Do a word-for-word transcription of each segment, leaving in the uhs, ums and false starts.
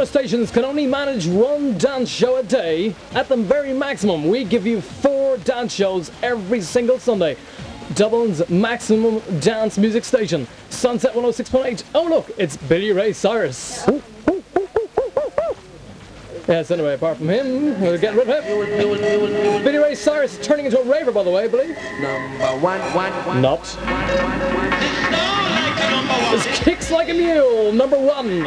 stations can only manage one dance show a day, at the very maximum, we give you four dance shows every single Sunday. Dublin's maximum dance music station, Sunset one oh six point eight. Oh look, it's Billy Ray Cyrus. Yes, anyway, apart from him, we'll get rid of him. Billy Ray Cyrus is turning into a raver, by the way, I believe. Number one, one, one. Not. This Kicks Like a Mule, number one.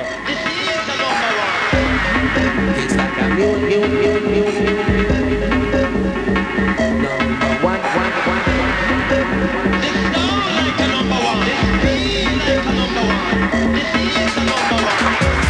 Kicks like a mule, mule, mule, mule, mule. Number one, one, one. This sound like a number one. This feel like a number one. This is a number one.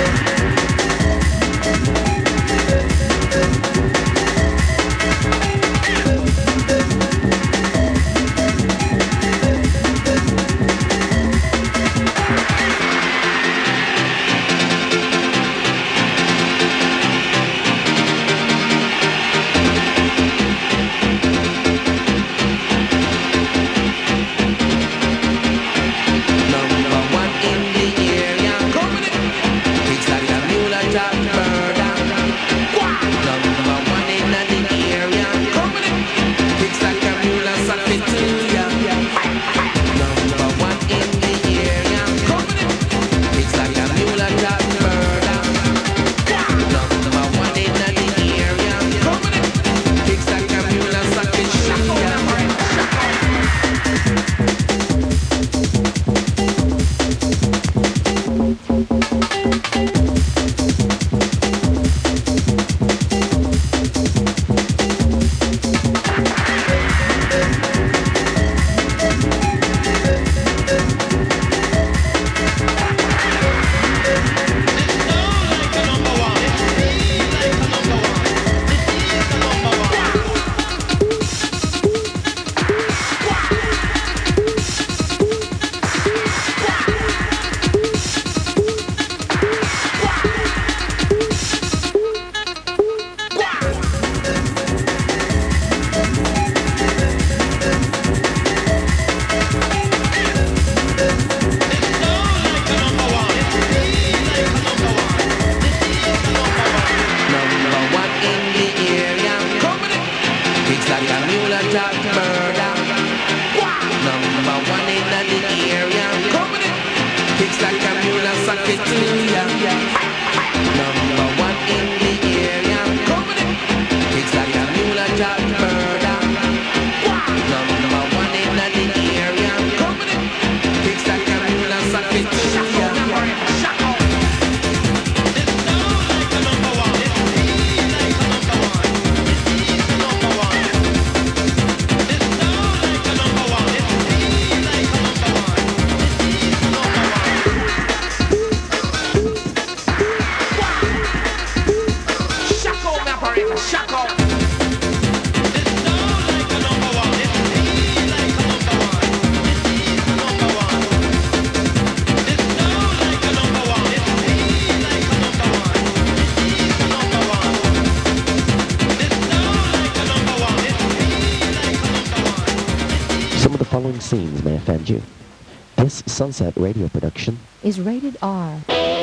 Scenes may offend you. This Sunset Radio production is rated R.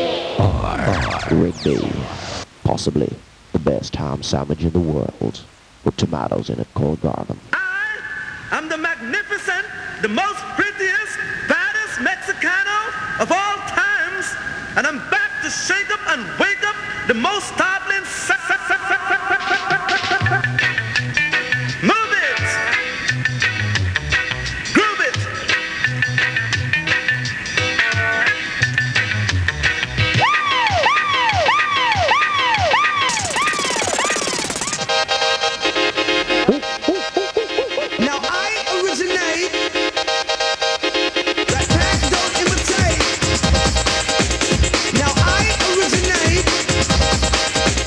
R. Rigby. Possibly the best ham sandwich in the world, with tomatoes in it called garden. I am the magnificent, the most prettiest, baddest Mexicano of all times, and I'm back to shake up and wake up the most startling se- se- se- se- Move it! Groove it! Now I originate, that tag don't imitate. Now I originate,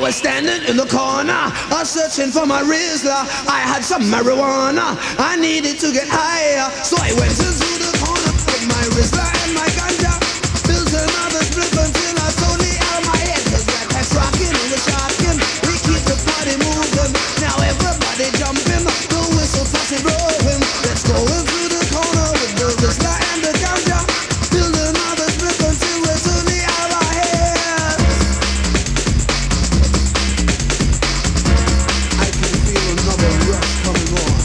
was standing in the corner, uh, searching for my Rizla. I had some marijuana, I needed to get higher, so I went into the corner with my Rizla and my ganja. Built another split until I totally out of my head. Cause that pack's rocking and we're shocking. We keep the party moving. Now everybody jumping, the whistle tossing, blowing. Let's go into the corner with the Rizla and the ganja. Build another split until we're totally out of our heads. I can feel another rush coming on.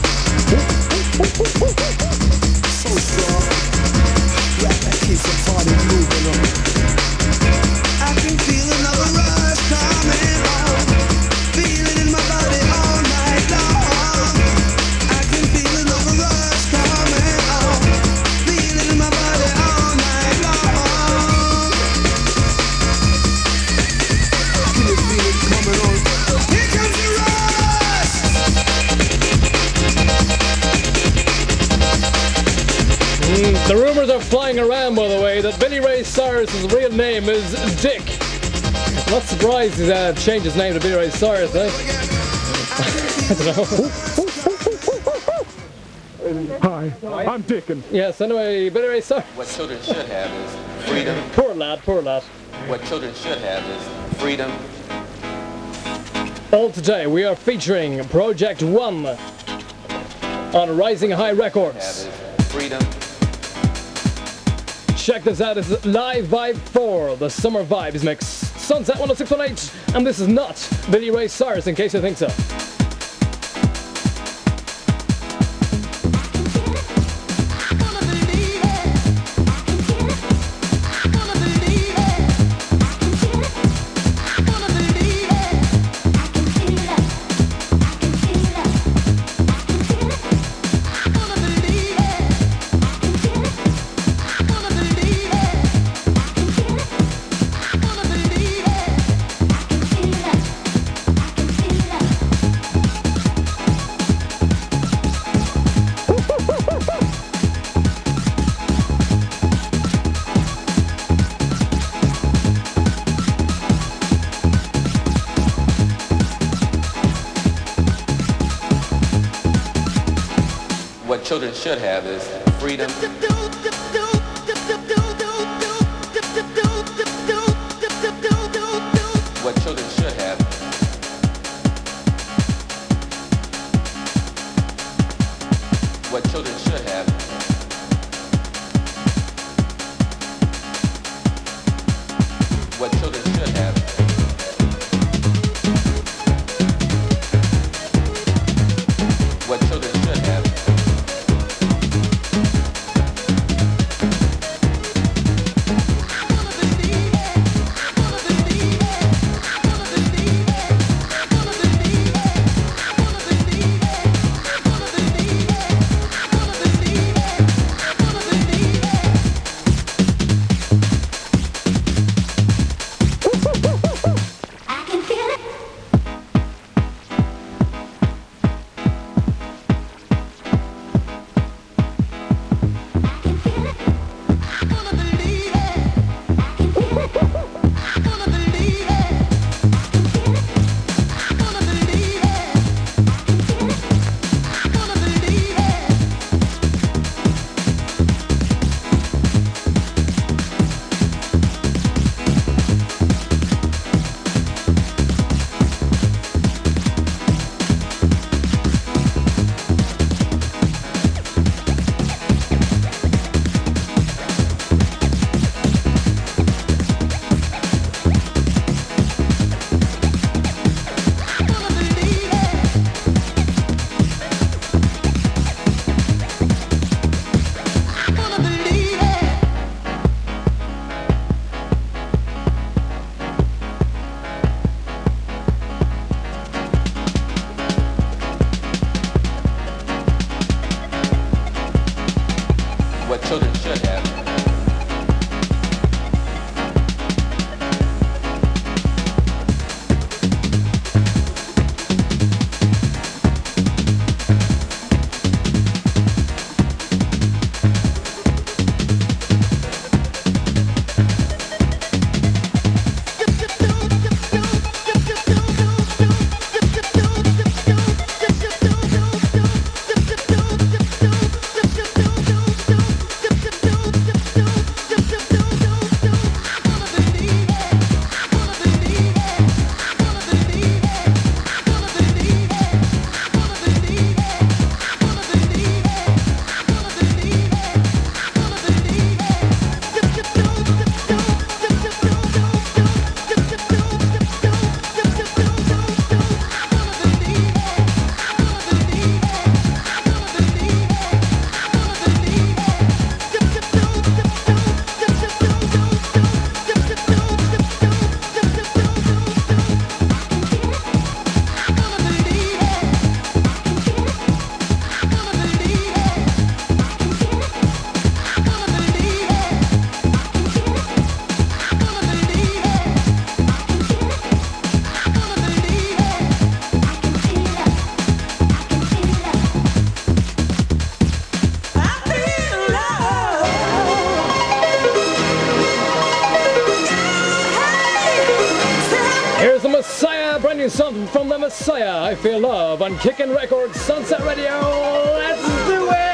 So strong. Rap that keeps the party moving on. I can feel another rush coming on. Feel it in my body all night long. I can feel another rush coming on. Feel it in my body all night long. Can you feel it coming on? Here comes the rush! Mm, the rumors are flying around, by the way, that Billy Ray Cyrus's real name is Dick. I'm not surprised he's uh, changed his name to Billy Ray Cyrus, eh? I don't know. Hi, I'm Dickin. Yes, anyway, Billy Ray Cyrus. What children should have is freedom. Poor lad, poor lad. What children should have is freedom. All today we are featuring Project One on Rising High Have Records. is freedom. Check this out, it's Live Vibe four, the Summer Vibes mix. Sunset one oh six point eight, and this is not Billy Ray Cyrus, in case you think so. What children should have is freedom. What children should have. What children should have. What children should have. What children should have. Woo! Here's the Messiah, brand new song from the Messiah. I Feel Love on Kickin' Records, Sunset Radio. Let's do it!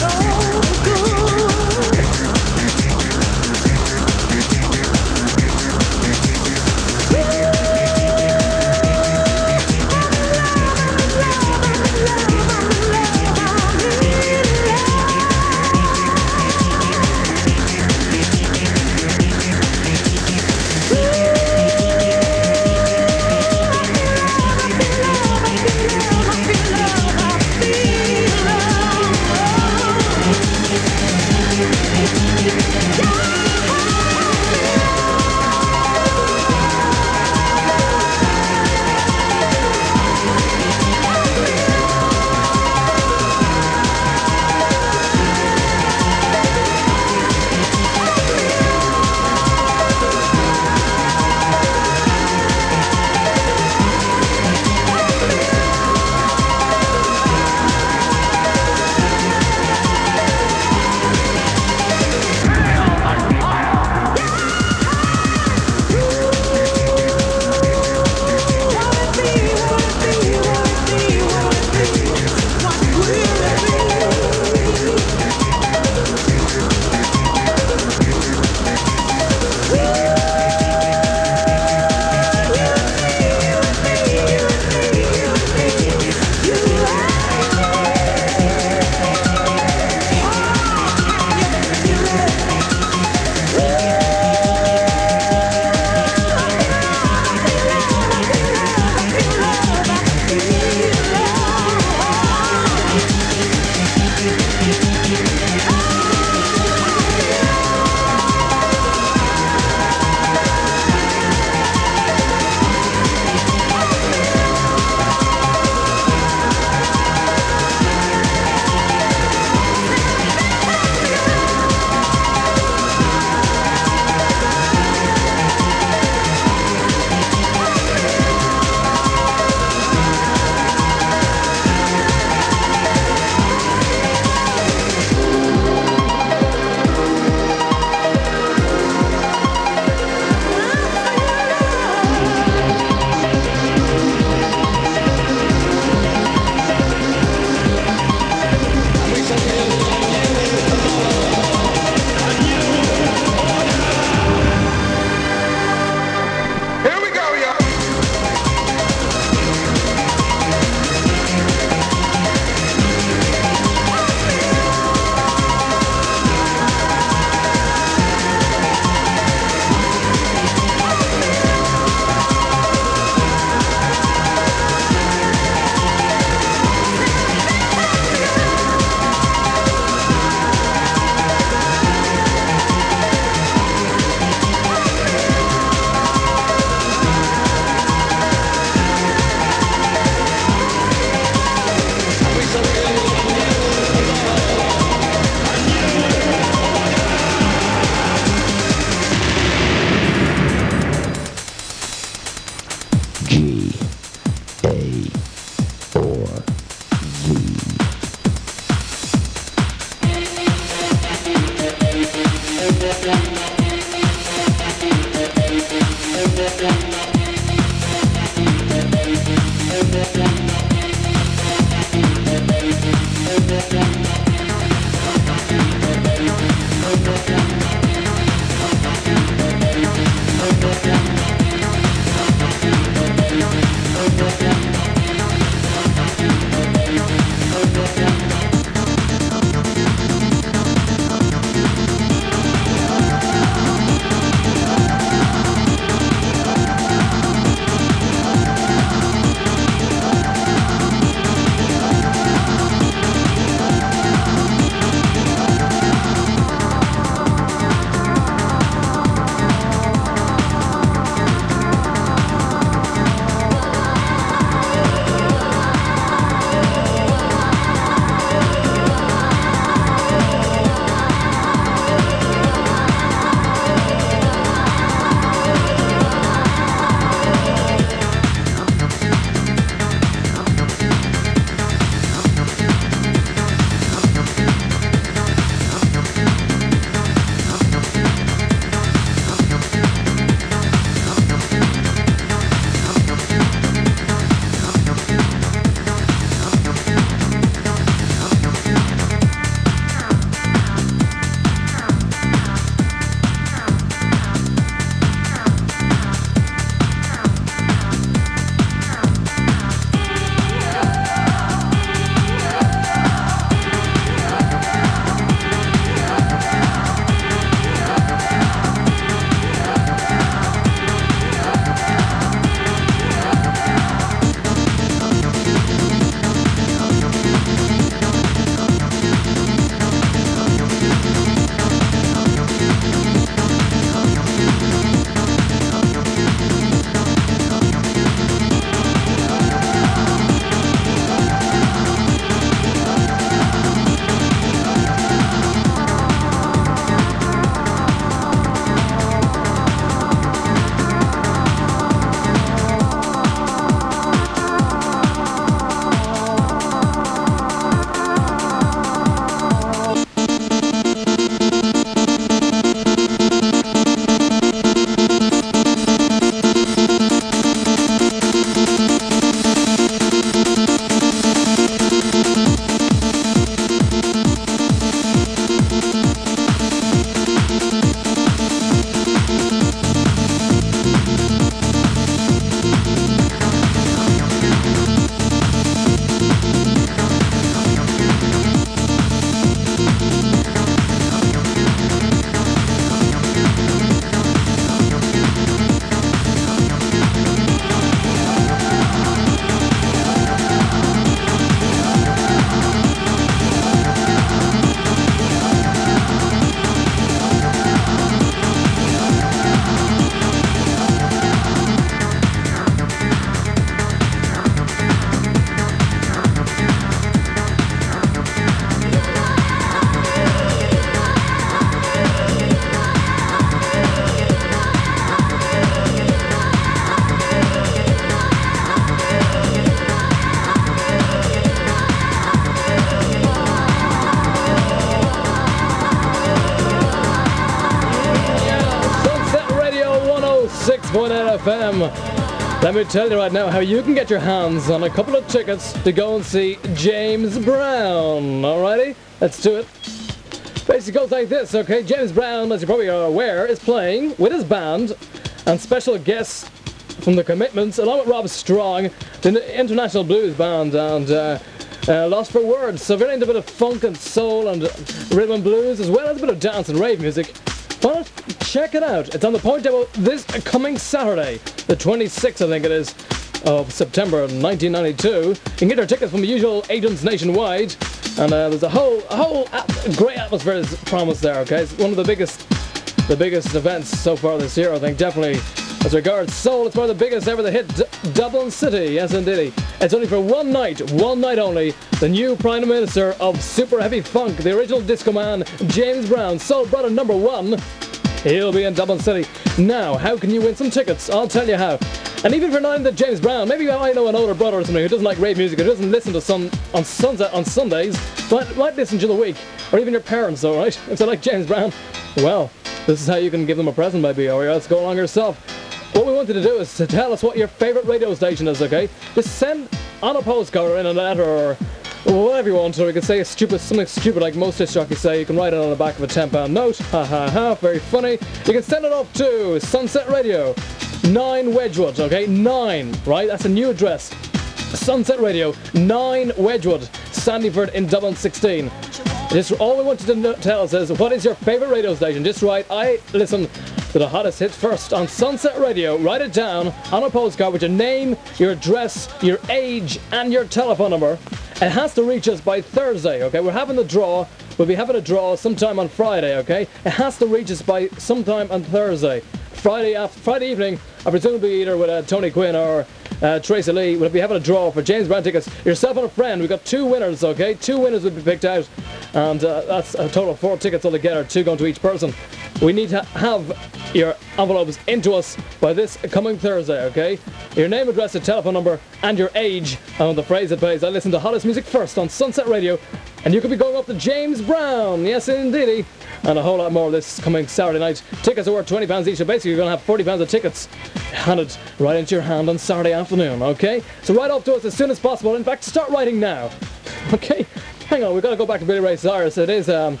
point eight F M. Let me tell you right now how you can get your hands on a couple of tickets to go and see James Brown. Alrighty, let's do it. Basically goes like this, okay? James Brown, as you probably are aware, is playing with his band and special guests from The Commitments, along with Rob Strong, the international blues band, and uh, uh, Lost for Words. So if you're into a bit of funk and soul and rhythm and blues, as well as a bit of dance and rave music, why not check it out? It's on the Point Demo this coming Saturday, the twenty-sixth, I think it is, of September nineteen ninety-two. You can get your tickets from the usual agents nationwide, and uh, there's a whole, a whole ap- great atmosphere is promised there. Okay, it's one of the biggest, the biggest events so far this year. I think definitely. As regards soul, it's one of the biggest ever to hit D- Dublin City. Yes, indeed. It's only for one night, one night only. The new Prime Minister of Super Heavy Funk, the original disco man, James Brown, soul brother number one. He'll be in Dublin City. Now, how can you win some tickets? I'll tell you how. And even if you're not into James Brown, maybe you might know an older brother or something who doesn't like rave music, who doesn't listen to some on Sunset on Sundays, but might listen during the week, or even your parents, all right? If they like James Brown, well, this is how you can give them a present, maybe, or else go along yourself. What we wanted to do is to tell us what your favourite radio station is, okay? Just send on a postcard or in a letter or whatever you want, or you can say a stupid, something stupid like most disc jockeys say. You can write it on the back of a ten pound note. Ha ha ha, very funny. You can send it off to Sunset Radio, nine Wedgwood, okay? nine, right? That's a new address. Sunset Radio, nine Wedgwood, Sandyford in Dublin sixteen. Just all we want you to know, tell us is, what is your favourite radio station? Just write, I listen to the hottest hits first on Sunset Radio. Write it down on a postcard with your name, your address, your age, and your telephone number. It has to reach us by Thursday, okay? We're having the draw. We'll be having a draw sometime on Friday, okay? It has to reach us by sometime on Thursday. Friday after, Friday evening, I presume it'll be either with uh, Tony Quinn or uh, Tracy Lee. We'll be having a draw for James Brown tickets. Yourself and a friend. We've got two winners, okay? Two winners will be picked out. And uh, that's a total of four tickets altogether, two going to each person. We need to have your envelopes into us by this coming Thursday, okay? Your name, address, and telephone number, and your age. And the phrase that plays, I listen to hottest music first on Sunset Radio. And you could be going up to James Brown. Yes, indeedy. And a whole lot more this coming Saturday night. Tickets are worth twenty pounds each, so basically you're going to have forty pounds of tickets handed right into your hand on Saturday afternoon, okay? So write up to us as soon as possible. In fact, start writing now. Okay? Hang on, we've got to go back to Billy Ray Cyrus. It is, um,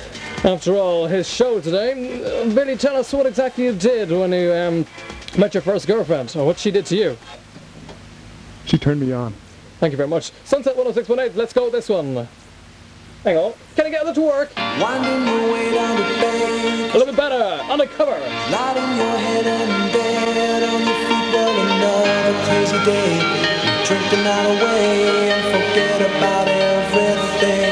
after all, his show today. Uh, Billy, tell us what exactly you did when you um, met your first girlfriend, or what she did to you. She turned me on. Thank you very much. Sunset one oh six point eight, let's go with this one. Hang on, can I get that to work? Winding your way down the bank, A little bit better, undercover. nodding your head and dead on your feet. Well, another crazy day. Drink the night away and forget about everything.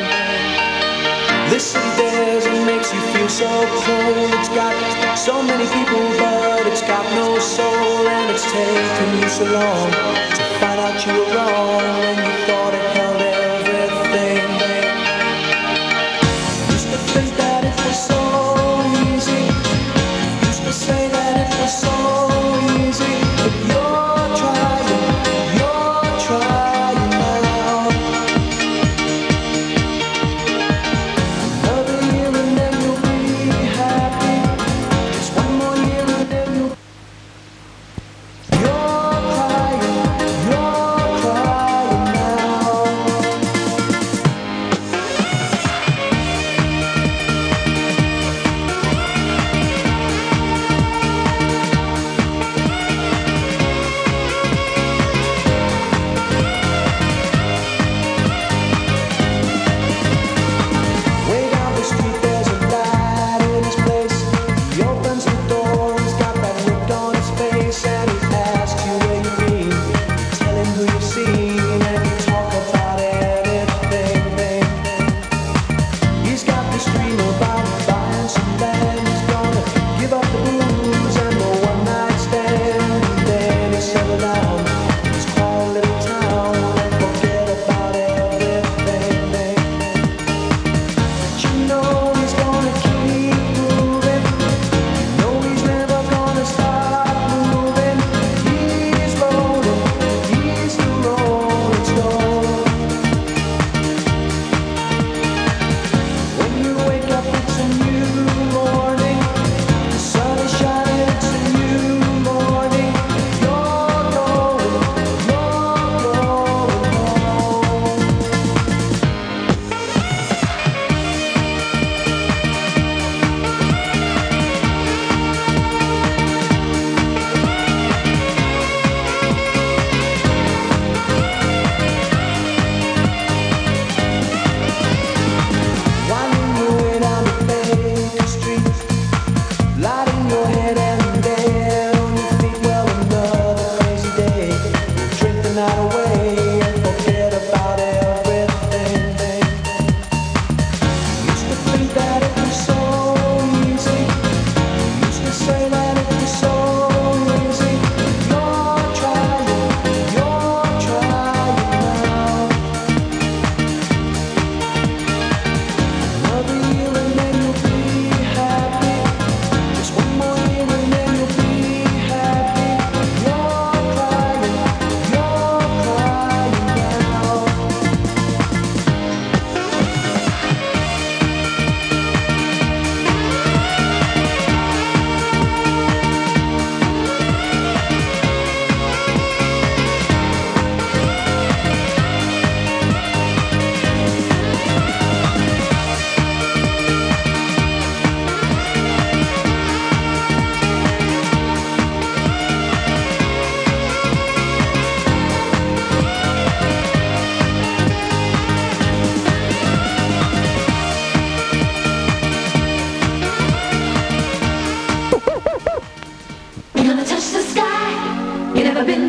This desert makes you feel so cold. It's got so many people, but it's got no soul. And it's taken you so long to find out you were wrong when you thought it held everything. Used to think that it was so easy. Used to say that it was so easy. But you're trying, you're trying now. Another year and then you'll be happy. Just one more year and then you'll. You're crying, you're crying now.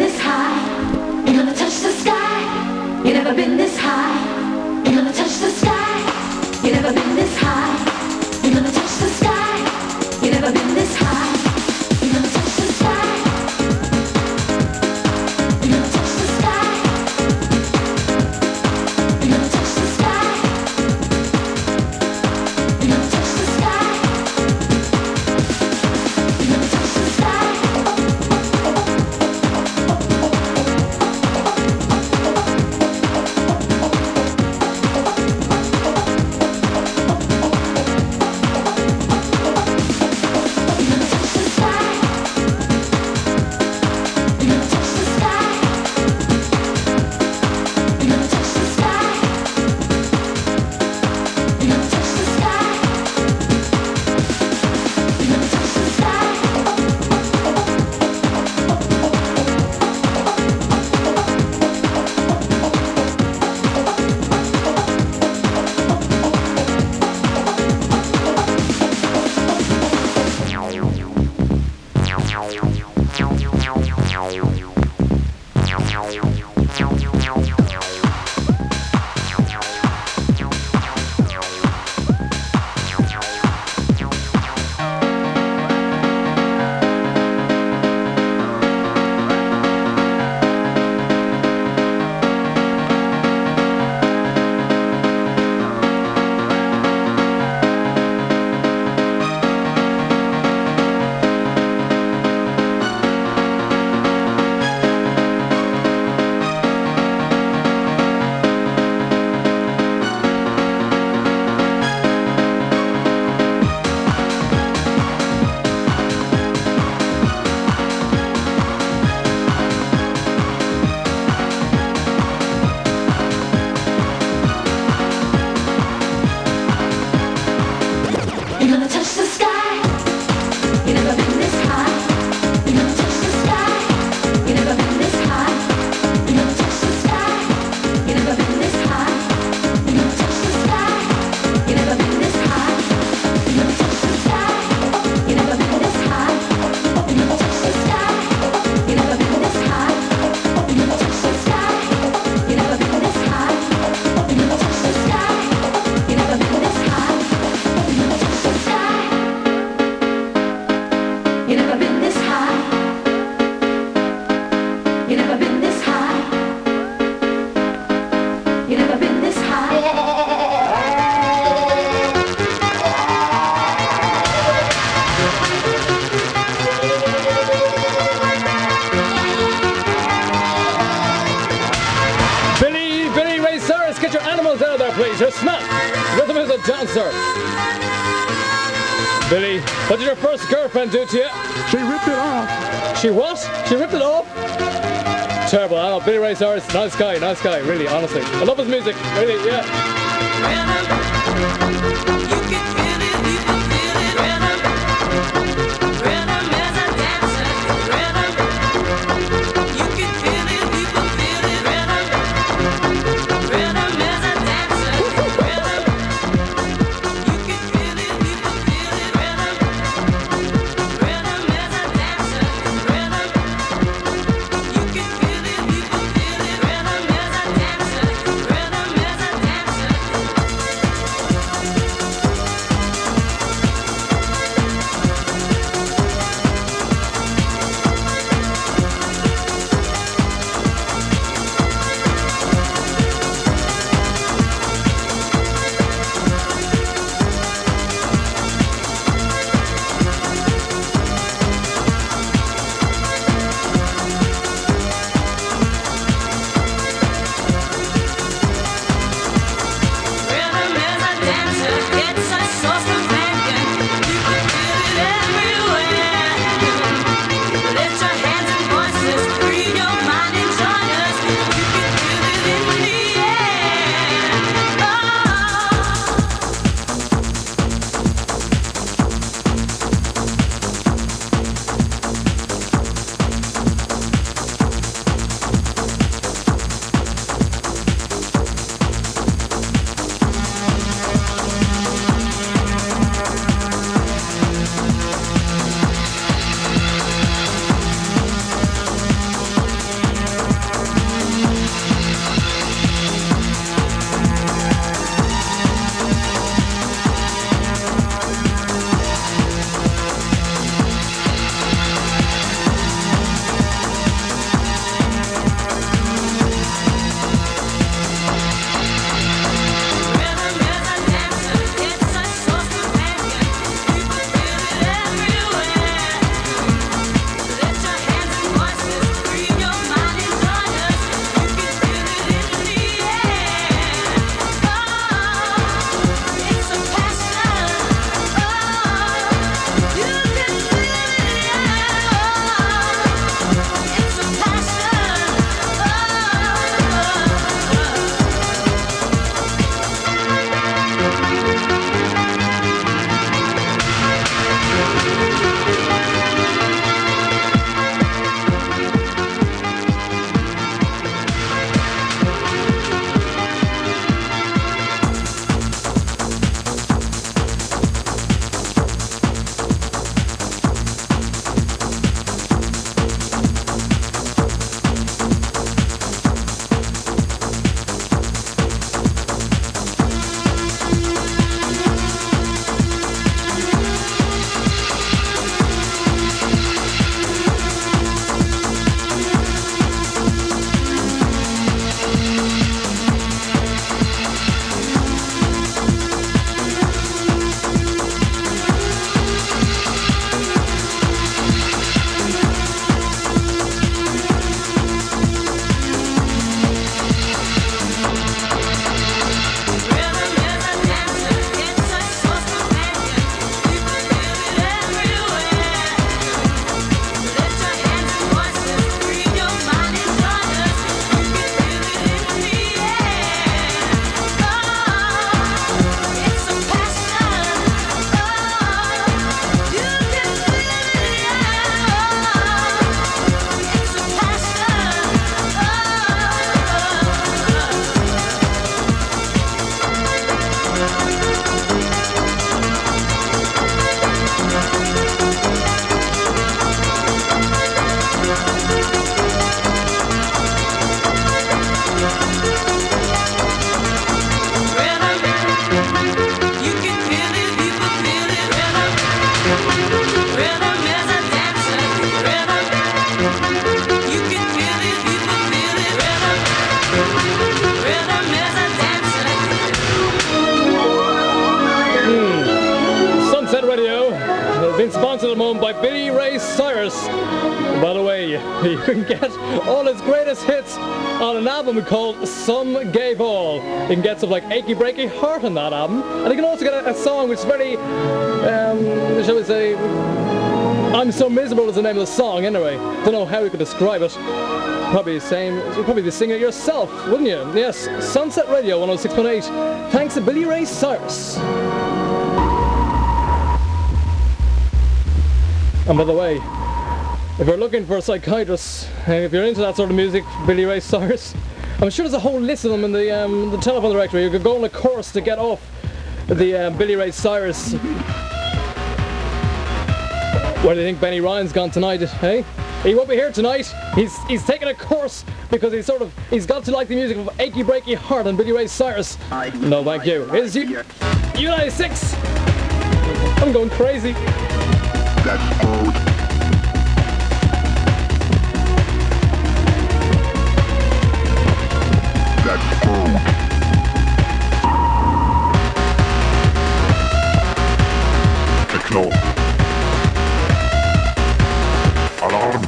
this high. You're gonna touch the sky. You never been this high. You're gonna touch the sky. You never been this high. You're gonna touch the sky. You never been this high. You're gonna touch the sky. You're gonna touch the sky. You're gonna touch the sky. You're gonna touch the sky. You're gonna touch the sky. You're gonna touch the sky. You never been this high. You're gonna touch the sky. You never been this high. You're gonna touch the sky. You never been this high. You're gonna touch the sky. You never been this high. You're gonna touch the sky. You never been this high. You're gonna touch the sky. You never been this high. You're gonna touch the sky. You never been this high. You're gonna touch the sky. You never been this high. You're gonna touch the sky. You never been this high. You never been this high. You never been this high. Billy, Billy Ray Cyrus, get your animals out of there, please. You're snap. Rhythm is a dancer. Billy, what did your first girlfriend do to you? She ripped it off. She what? She ripped it off? Terrible. I know. Billy Ray Cyrus, nice guy, nice guy, really, honestly. I love his music, really, yeah. Moon by Billy Ray Cyrus. By the way, you can get all his greatest hits on an album called Some Gay Ball. You can get stuff like Achy Breaky Heart on that album. And you can also get a, a song which is very, um, shall we say, I'm So Miserable is the name of the song anyway. Don't know how you could describe it. Probably the same, you'd probably be singing it yourself, wouldn't you? Yes, Sunset Radio one oh six point eight. Thanks to Billy Ray Cyrus. And by the way, if you're looking for a psychiatrist, and if you're into that sort of music, Billy Ray Cyrus, I'm sure there's a whole list of them in the, um, the telephone directory. You could go on a course to get off the uh, Billy Ray Cyrus. Where do you think Benny Ryan's gone tonight, hey? He won't be here tonight. He's he's taking a course because he's sort of he's got to like the music of Achy Breaky Heart and Billy Ray Cyrus. No, thank you. Here's you, U ninety-six. I'm going crazy. That's cold. That's cold. Techno. Alarm.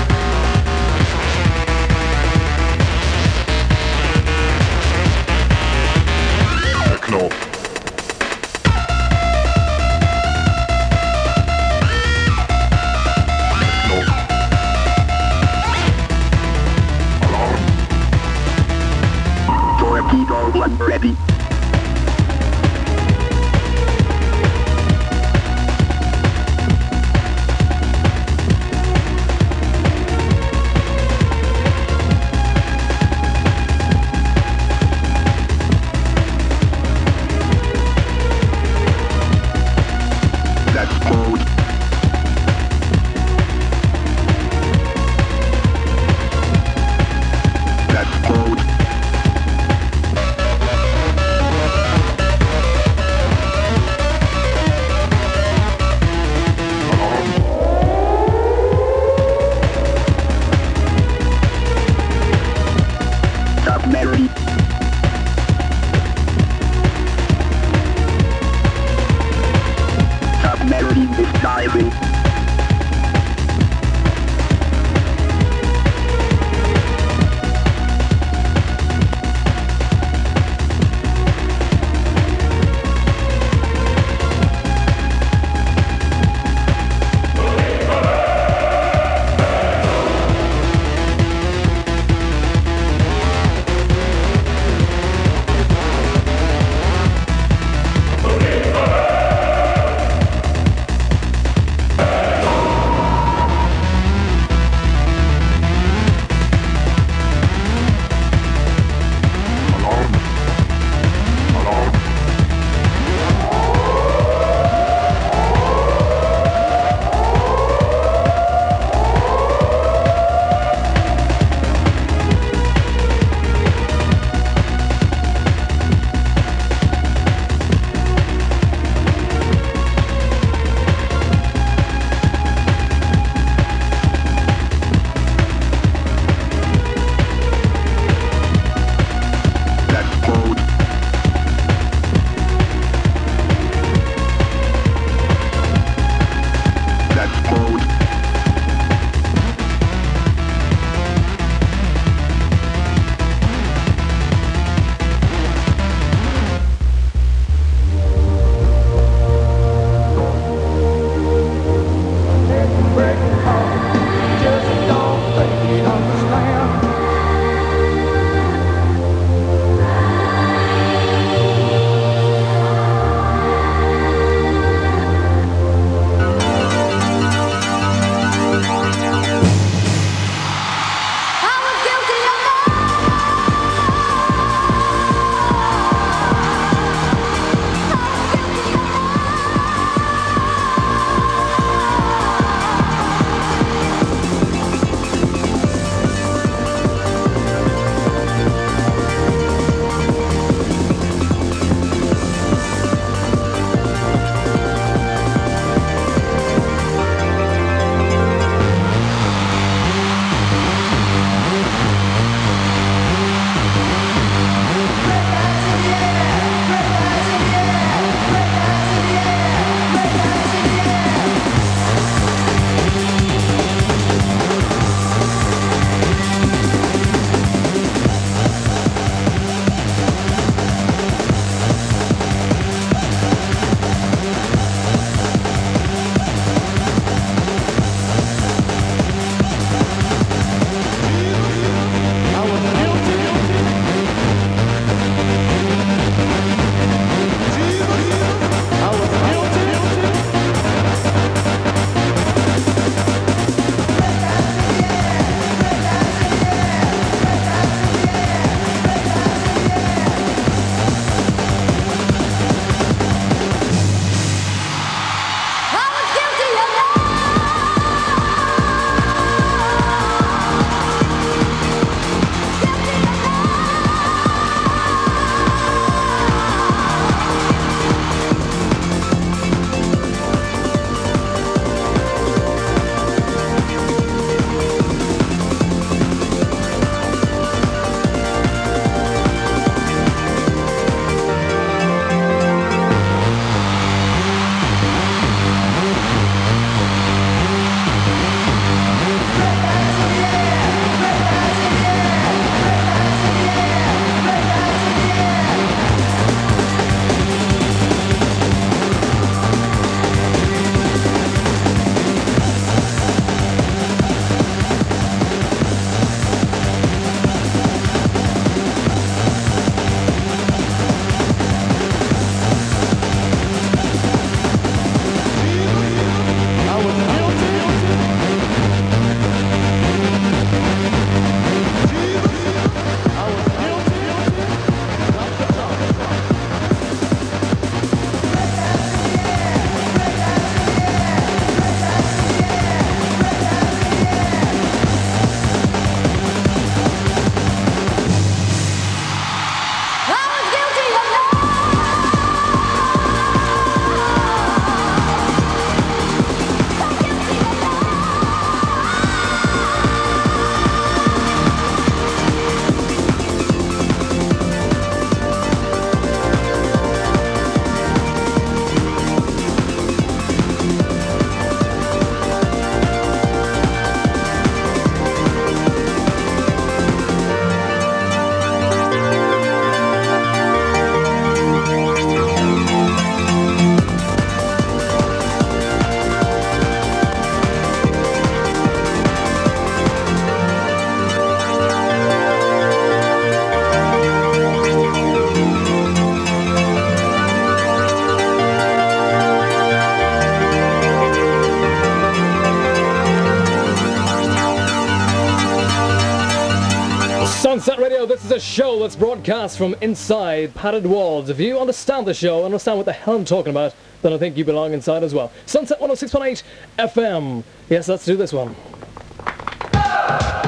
Techno. Torpedo one ready. Sunset Radio, this is a show that's broadcast from inside padded walls. If you understand the show, understand what the hell I'm talking about, then I think you belong inside as well. Sunset one oh six point eight F M. Yes, let's do this one.